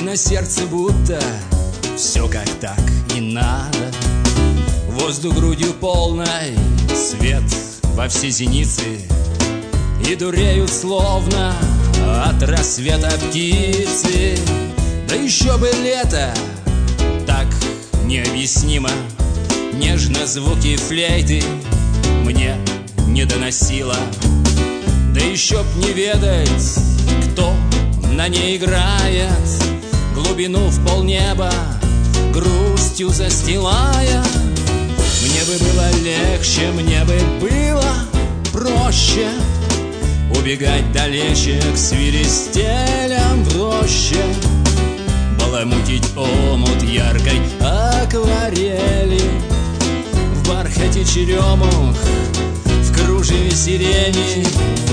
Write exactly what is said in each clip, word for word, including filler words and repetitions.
на сердце будто все как так и надо. Воздух грудью полной, свет во все зеницы, и дуреют словно от рассвета птицы. Да еще бы лето, так необъяснимо, нежно звуки флейты мне не доносило. Да еще б не ведать, кто на ней играет, глубину в полнеба грустью застилая. Мне бы было легче, мне бы было проще убегать далече к свиристелям в роще, баламутить омут яркой акварели в бархате черемух, в кружеве сирени.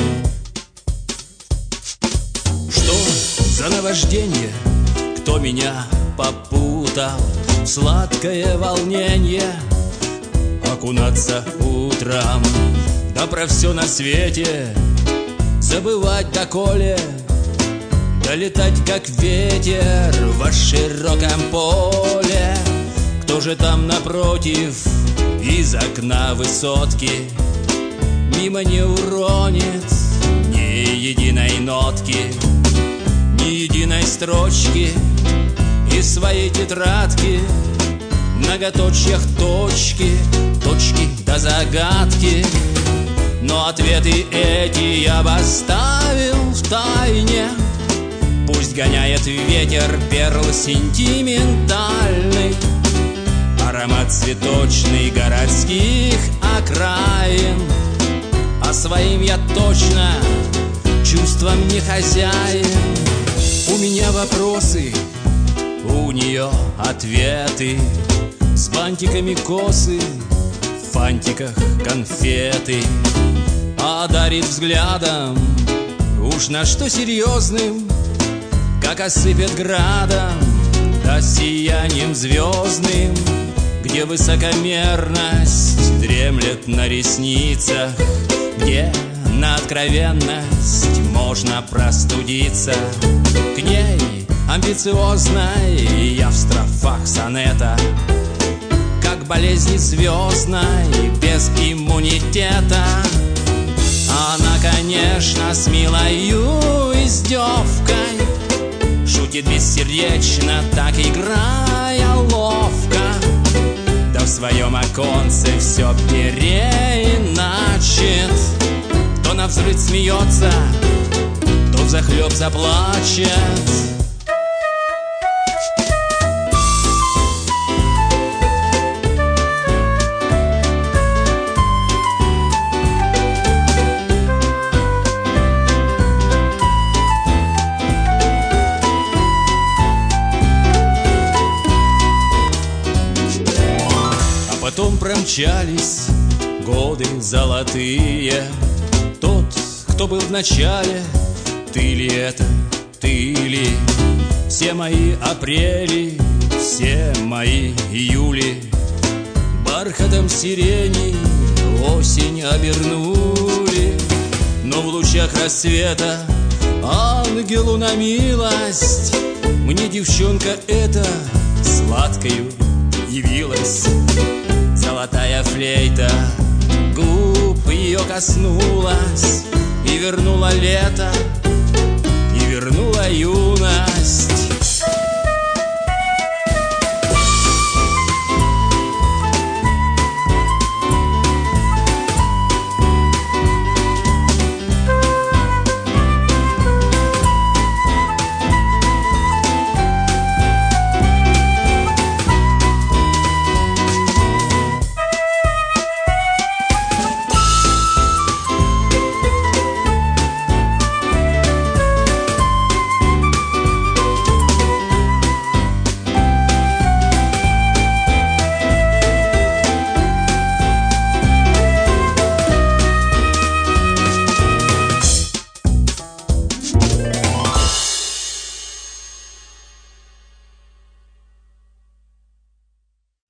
Что за наваждение? Кто меня попутал в сладкое волнение? Окунаться утром, да про все на свете забывать доколе, да летать как ветер во широком поле. Кто же там напротив из окна высотки мимо не уронит ни единой нотки, ни единой строчки из своей тетрадки? В многоточьях точки, точки до загадки. Но ответы эти я бы оставил в тайне. Пусть гоняет ветер перл сентиментальный, аромат цветочный городских окраин. А своим я точно чувством не хозяин. У меня вопросы, у нее ответы, с бантиками косы, в фантиках конфеты. А дарит взглядом уж на что серьезным, как осыпет градом, да сиянием звездным, где высокомерность дремлет на ресницах, где на откровенность можно простудиться. К ней амбициозной я в строфах сонета, как болезни звездной без иммунитета. Она, конечно, с милою издевкой шутит бессердечно, так играя ловко, да в своем оконце все переиначит. То навзрыд смеется, то взахлеб заплачет. Потом промчались годы золотые. Тот, кто был в начале, ты ли это, ты ли? Все мои апрели, все мои июли бархатом сирени осень обернули. Но в лучах рассвета ангелу на милость мне девчонка эта сладкою явилась. Золотая флейта губ ее коснулась и вернула лето, и вернула юность.